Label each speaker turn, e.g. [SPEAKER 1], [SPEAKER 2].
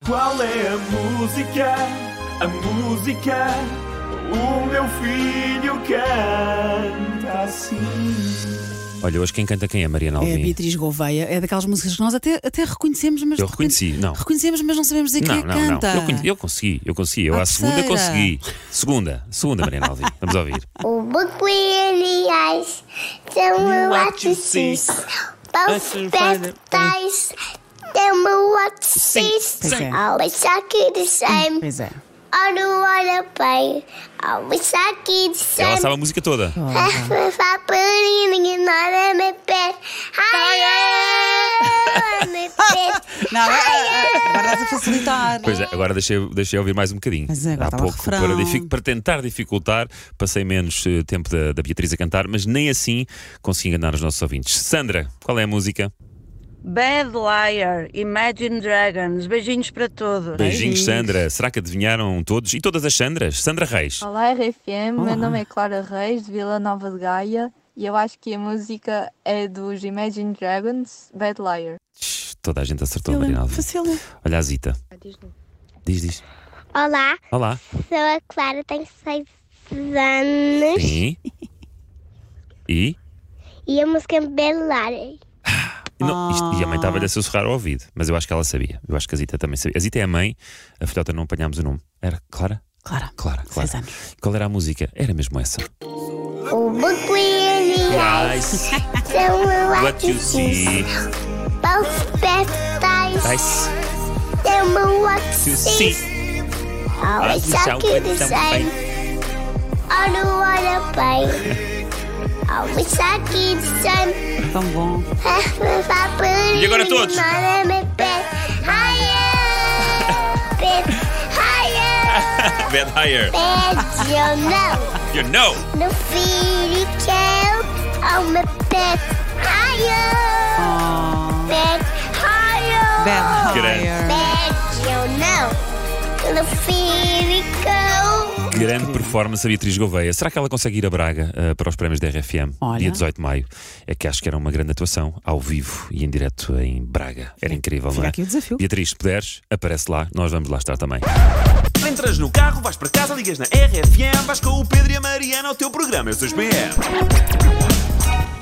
[SPEAKER 1] Qual é a música? A música. O meu filho canta assim.
[SPEAKER 2] Olha, hoje quem canta quem é, Mariana Alvim?
[SPEAKER 3] É a Beatriz Gouveia. É daquelas músicas que nós até reconhecemos, mas
[SPEAKER 2] Eu reconheci, não.
[SPEAKER 3] reconhecemos, mas não sabemos dizer quem é que canta.
[SPEAKER 2] Eu consegui. Eu à segunda consegui. Segunda, Mariana Alvim. Vamos ouvir.
[SPEAKER 4] O book really eyes, tell me what you see. Both baptized, tell me what you see.
[SPEAKER 3] Pois é.
[SPEAKER 4] Always I could the same.
[SPEAKER 3] Pois é.
[SPEAKER 4] I don't wanna play. Always I could the
[SPEAKER 2] Ela
[SPEAKER 4] same.
[SPEAKER 2] sabe a música toda.
[SPEAKER 4] If I put it in my bed, higher, my bed.
[SPEAKER 3] Não, agora estás a facilitar.
[SPEAKER 2] Pois é, agora deixei ouvir mais um bocadinho.
[SPEAKER 3] Mas agora
[SPEAKER 2] Há
[SPEAKER 3] estava
[SPEAKER 2] pouco,
[SPEAKER 3] refrão.
[SPEAKER 2] para tentar dificultar, passei menos tempo da Beatriz a cantar, mas nem assim consegui enganar os nossos ouvintes. Sandra, qual é a música?
[SPEAKER 5] Bad Liar, Imagine Dragons. Beijinhos para todos.
[SPEAKER 2] Beijinhos, Sandra. Será que adivinharam todos? E todas as Sandras? Sandra Reis.
[SPEAKER 6] Olá, RFM.
[SPEAKER 3] Olá.
[SPEAKER 6] Meu nome é Clara Reis, de Vila Nova de Gaia, e eu acho que a música é dos Imagine Dragons, Bad Liar.
[SPEAKER 2] Toda a gente acertou, Mariana Alvim.
[SPEAKER 3] Facil.
[SPEAKER 2] Olha a Zita. Diz.
[SPEAKER 4] Olá,
[SPEAKER 2] Olá.
[SPEAKER 4] sou a Clara, tenho 6 anos
[SPEAKER 2] Sim. E?
[SPEAKER 4] e a música é Belar.
[SPEAKER 2] Não, e a mãe estava-lhe a sussurrar ao ouvido, mas eu acho que ela sabia. Eu acho que a Zita também sabia. A Zita é a mãe, a filhota não apanhámos o nome. Era Clara?
[SPEAKER 3] Clara.
[SPEAKER 2] Clara.
[SPEAKER 3] 6 anos.
[SPEAKER 2] Qual era a música? Era mesmo essa.
[SPEAKER 4] O book really eyes, tell me what you see. Both baptized,
[SPEAKER 2] Nice.
[SPEAKER 4] tell me what you
[SPEAKER 2] You
[SPEAKER 4] see.
[SPEAKER 2] see.
[SPEAKER 4] Always I could the same. I don't wanna play. Always I could the same.
[SPEAKER 3] Tão bom.
[SPEAKER 2] E agora todos. Bad Higher. You know.
[SPEAKER 4] No feeling on my bed higher. Bed higher.
[SPEAKER 3] Bad
[SPEAKER 2] Grande.
[SPEAKER 3] Higher.
[SPEAKER 4] Bed you know. No feeling
[SPEAKER 2] Grande performance a Beatriz Gouveia. Será que ela consegue ir a Braga para os prémios da RFM?
[SPEAKER 3] Olha.
[SPEAKER 2] Dia 18 de maio. É que acho que era uma grande atuação, ao vivo e em direto em Braga. Era incrível, não
[SPEAKER 3] Fica
[SPEAKER 2] é?
[SPEAKER 3] aqui o desafio.
[SPEAKER 2] Beatriz, se puderes, aparece lá. Nós vamos lá estar também.
[SPEAKER 1] Entras no carro, vais para casa, ligas na RFM, vais com o Pedro e a Mariana ao teu programa. Eu sou os BM.